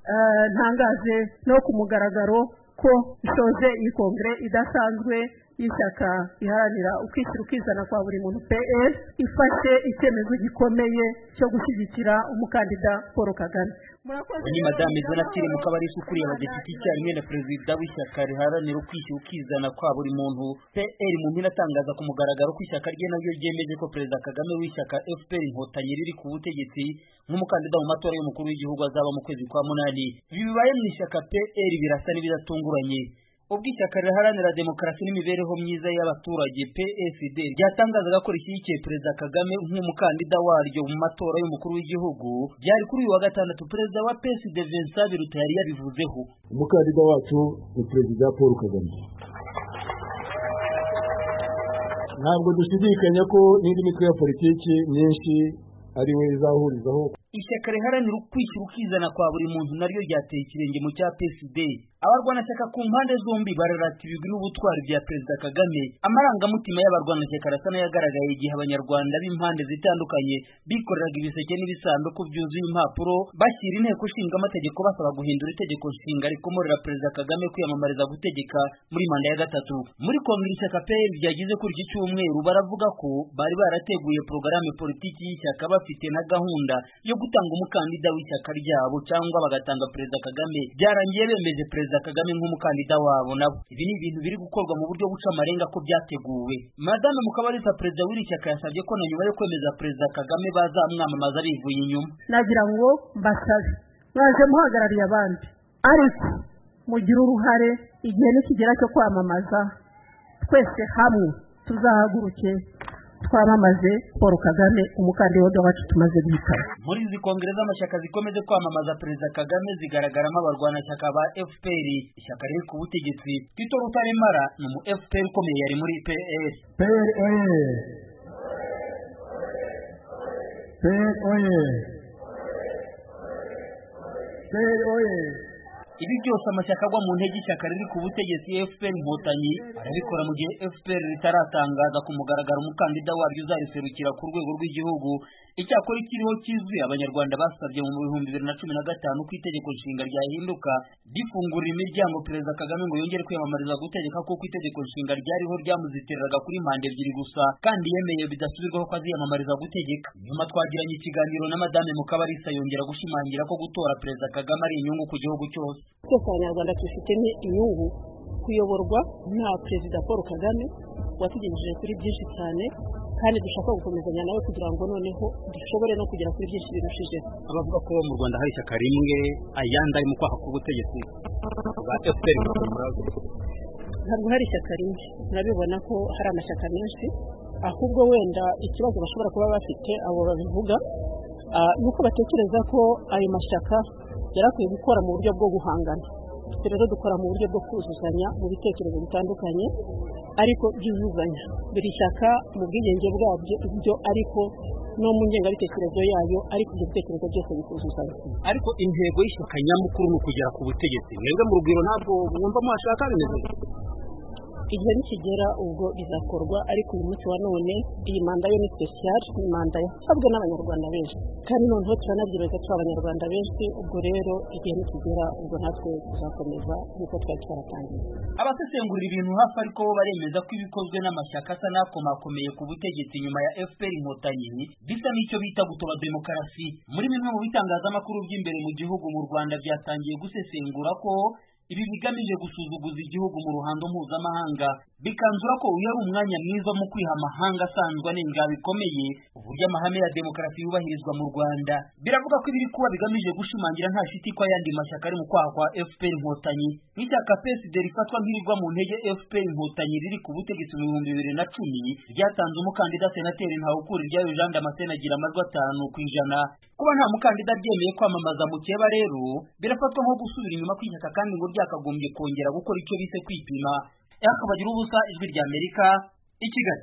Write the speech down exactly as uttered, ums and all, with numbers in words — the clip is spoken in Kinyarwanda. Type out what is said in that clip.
ntangaje no ku mugaragaro ko isoje iyi kongere idasanzwe y'ishyaka iharanira ukwishyira ukizana kwa buri muntu P S ifashe icyemezo gikomeye cyo gushyigikira umukandida Paul Kagame. Ni Madame Donatille Mukabalisa ukuriye abadepite icyarimwe na perezida w'ishyaka riharanira ukwishyira ukizana kwa buri muntu P R mu mpine atangaza ku mugaragaro ko ishyaka rye naryo ryemeje ko perezida Kagame w'ishyaka F P R Inkotanyi riri ku butegetsi nk'umukandida mu matora y'umukuru w'igihugu azaba mu kwezi kwa munani. Ibi bibaye mu ishyaka P R birasa n'ibidatunguranye. Ubwo ishyaka riharanira demokarasi n'imibereho myiza y'abaturage P S D ryatangazaga ko rishyigikiye perezida Kagame nk'umukandida waryo mu matora y'umukuru w'igihugu, byari kuri uyu wa gatandatu perezida wa P S D Vincent Biruta yari yabivuzeho. Umukandida wacu ni perezida Paul Kagame. Ntabwo dushidikanya ko n'indi mitwe ya politiki myinshi ari we izahurizaho. Ishyaka riharanira ukwishyira ukizana kwa buri muntu naryo ryateye ikirenge mu cya P S D. Abarwanashyaka ku mpande zombi bararata ibigwi n'ubutwari bya perezida Kagame. Amarangamutima y'abarwanashyaka arasa n'ayagaragaye igihe abanyarwanda b'impande zitandukanye bikoreraga ibiseke n'ibisanduku byuzuye impapuro bashyira inteko ishinga amategeko basaba guhindura itegeko nshinga rikomorera perezida Kagame kwiyamamariza gutegeka muri manda ya gatatu. Muri kongere ishyaka P R ryagize kuri iki cyumweru baravuga ko bari barateguye porogaramu politiki y'ishyaka bafite na gahunda yo gutanga umukandida w'ishyaka ryabo cyangwa bagatanga perezida Kagame. Byarangiye bemeje perezida Kagame nk'umukandida wabo nabo. Ibi ni ibintu biri gukorwa mu buryo buca amarenga ko byateguwe. Madame Mukabalisa perezida w'iri shyaka yasabye ko na nyuma yo kwemeza perezida Kagame bazamwamamaza bivuye inyuma. Nagira ngo mbasabe mwaje muhagarariye abandi ariko mugira uruhare igihe nikigera cyo kwamamaza twese hamwe tuzahaguruke twamamaze Paul Kagame umukandida wacu tumaze guhitamo. Muri izi kongere z'amashyaka zikomeje kwamamaza perezida Kagame zigaragaramo abarwanashyaka ba F P R, ishyaka riri ku butegetsi. Tito Rutaremara ni mu F P R ukomeye yari muri P R. P R oye! P R oye! P R oye! Ibi byose amashyaka agwa mu ntege ishyaka riri ku butegetsi F P R Inkotanyi arabikora mu gihe F P R ritaratangaza ku mugaragaro umukandida waryo uzariserukira ku rwego rw'igihugu. Icyakora ikiriho kizwi abanyarwanda basabye mu bihumbi bibiri na cumi na gatanu ku itegeko nshinga ryahinduka rifungurira imiryango perezida Kagame ngo yongere kwiyamamariza gutegeka kuko itegeko nshinga ryariho ryamuzitiriraga kuri manda ebyiri gusa kandi yemeye bidasubirwaho ko aziyamamariza gutegeka. Nyuma twagiranye ikiganiro na Madame Mukabalisa yongera gushimangira ko gutora perezida Kagame ari inyungu ku gihugu cyose. Twese abanyarwanda dufitemo inyungu kuyoborwa na perezida Paul Kagame watugejeje kuri byinshi cyane kandi dushaka gukomezanya nawe kugira ngo noneho dushobore no kugera kuri byinshi birushije. Abavuga ko mu Rwanda hari ishyaka rimwe ayandi ari mu kwaha k'ubutegetsi ba F P R ntabwo hari ishyaka rimwe, murabibona ko hari amashyaka menshi, ahubwo wenda ikibazo bashobora kuba bafite abo babivuga nuko batekereza ko ayo mashyaka yarakwiye gukora mu buryo bwo guhangana. Rero dukora mu buryo bwo kuzuzanya mu bitekerezo bitandukanye ariko byuzuzanya buri shyaka mu bwigenge bwabyo ibyo ariko no mu ngengabitekerezo yayo ariko ibyo bitekerezo byose bikuzuzanya. Ariko intego y'ishyaka nyamukuru ni ukugera ku butegetsi. Mwebwe mu rugwiro ntabwo mwumva mwashaka bimeze igihe nikigera ubwo bizakorwa ariko uyu munsi wa none iyi manda yo ni special, ni manda yasabwe n'abanyarwanda benshi kandi noneho turanabyiroza twa abanyarwanda benshi. Ubwo rero igihe nikigera ubwo natwe tuzakomeza nk'uko twari twaratangiye. Abasesengurira ibintu hafi ariko bo baremeza ko ibikozwe n'amashyaka asa n'akomakomeye ku butegetsi nyuma ya F P R Inkotanyi bisa n'icyo bita gutoba demokarasi. Muri bimwe mu bitangazamakuru by'imbere mu gihugu mu Rwanda byatangiye gusesengura ko ibi bigamije gusuzuguza igihugu mu ruhando mpuzamahanga, bikanzura ko uyu ari umwanya mwiza mu kwiha amahanga asanzwe anenga bikomeye uburyo amahame ya demokarasi yubahirizwa mu Rwanda. Biravuga ko ibiri kuba bigamije gushimangira nta shiti ko ayandi mashyaka ari mu kwaha kwa F P R Inkotanyi. Nk'ishyaka P S D rifatwa nk'irigwa mu ntege F P R Inkotanyi riri ku butegetsi mu bihumbi bibiri na cumi ryatanze umukandida senateri Ntawukuriryayo Jean Damascene agira amajwi atanu ku ijana. Kuba nta mukandida ryemeye kwamamaza mukeba rero birafatwa nko gusubira inyuma kw'ishyaka kandi ngo ryakagombye kongera gukora icyo bise kwipima. Akabagira ubusa ijwi ry'Amerika i Kigali.